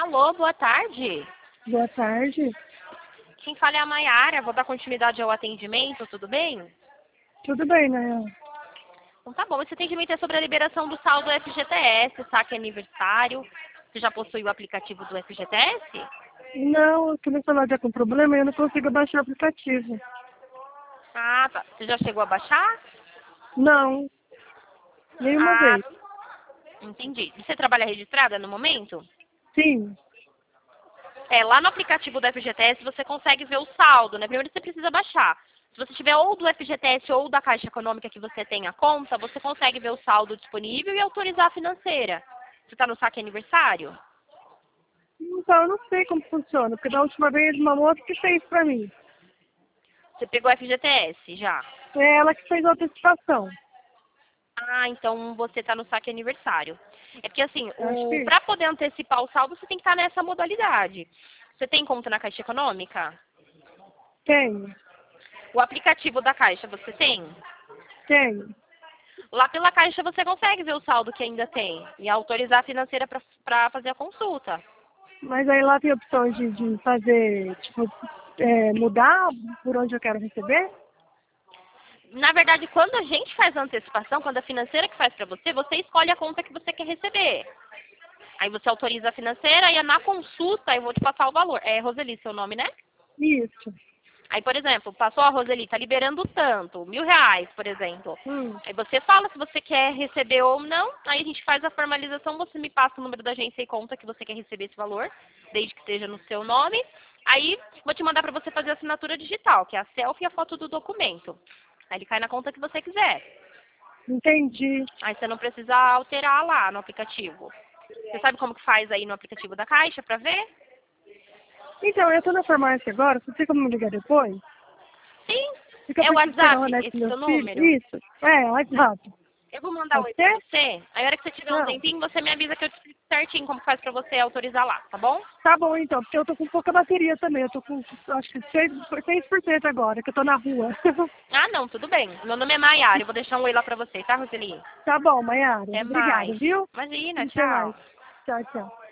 Alô, boa tarde. Boa tarde. Quem fala é a Maiara. Vou dar continuidade ao atendimento, tudo bem? Tudo bem, né? Então tá bom. Esse atendimento é sobre a liberação do saldo FGTS, saque aniversário. Você já possui o aplicativo do FGTS? Não, eu queria falar com problema e eu não consigo baixar o aplicativo. Ah, tá. Você já chegou a baixar? Não, nenhuma Ah, vez. entendi. Você trabalha registrada no momento? Sim, Lá no aplicativo do FGTS você consegue ver o saldo, né? Primeiro você precisa baixar. Se você tiver ou do FGTS ou da Caixa Econômica que você tem a conta, você consegue ver o saldo disponível e autorizar a financeira. Você está no saque aniversário? então eu não sei como funciona, porque da última vez uma moça que fez pra mim. Você pegou o FGTS já? É ela que fez a antecipação. Ah, então você está no saque aniversário. É porque assim, Acho que para poder antecipar o saldo, você tem que estar nessa modalidade. Você tem conta na Caixa Econômica? tem, O aplicativo da Caixa você tem? tem. Lá pela Caixa você consegue ver o saldo que ainda tem e autorizar a financeira para fazer a consulta. Mas aí lá tem opções de fazer, tipo, mudar por onde eu quero receber? Na verdade, quando a gente faz a antecipação, quando a financeira que faz para você, você escolhe a conta que você quer receber. Aí você autoriza a financeira e na consulta eu vou te passar o valor. É Roseli seu nome, né? Isso. Aí, por exemplo, passou a Roseli, tá liberando tanto, R$ 1.000, por exemplo. Hum. Aí você fala se você quer receber ou não, aí a gente faz a formalização, você me passa o número da agência e conta que você quer receber esse valor, desde que esteja no seu nome. Aí vou te mandar para você fazer a assinatura digital, que é a selfie e a foto do documento. Aí ele cai na conta que você quiser. Entendi. Aí você não precisa alterar lá no aplicativo. Você sabe como que faz aí no aplicativo da Caixa para ver? Então, eu tô na farmácia agora, você tem como me ligar depois? Sim, Porque eu é o preciso pegar o WhatsApp, remédio esse pro meu seu filho. número. Isso. É, WhatsApp. Eu vou mandar Pode oi pra ser? você. Aí a hora que você tiver um Ah, tempinho, você me avisa que eu te explico certinho como faz pra você autorizar lá, tá bom? tá bom então, porque eu tô com pouca bateria também. Eu tô com, acho que 6% agora, que eu tô na rua. Ah, não, tudo bem. Meu nome é Maiara, eu vou deixar um oi lá pra você, tá, Roseli? Tá bom, Maiara. Até Obrigada, mais. viu? Imagina, Até mais. tchau. Tchau, tchau.